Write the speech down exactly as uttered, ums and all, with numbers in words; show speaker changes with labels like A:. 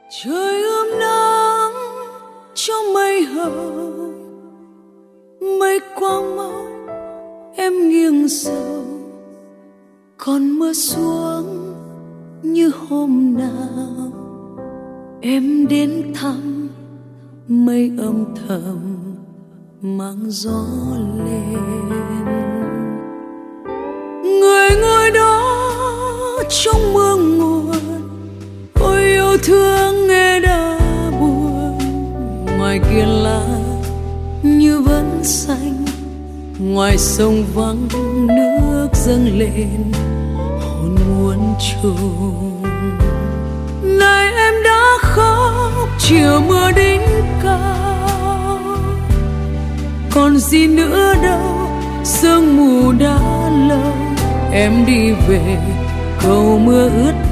A: Trời ươm nắng cho mây hồng, mây qua mau em nghiêng dầu, còn mưa xuống như hôm nào em đến thăm, mây âm thầm mang gió lên. Người ngồi đó trong mưa nguồn, ôi yêu thương nghe đã buồn. Ngoài kia lá như vẫn xanh, ngoài sông vắng nước dâng lên, hồn muốn trùng. Này em đã khóc chiều mưa đỉnh cao, còn gì nữa đâu, sương mù đã lâu. Em đi về cầu mưa ướt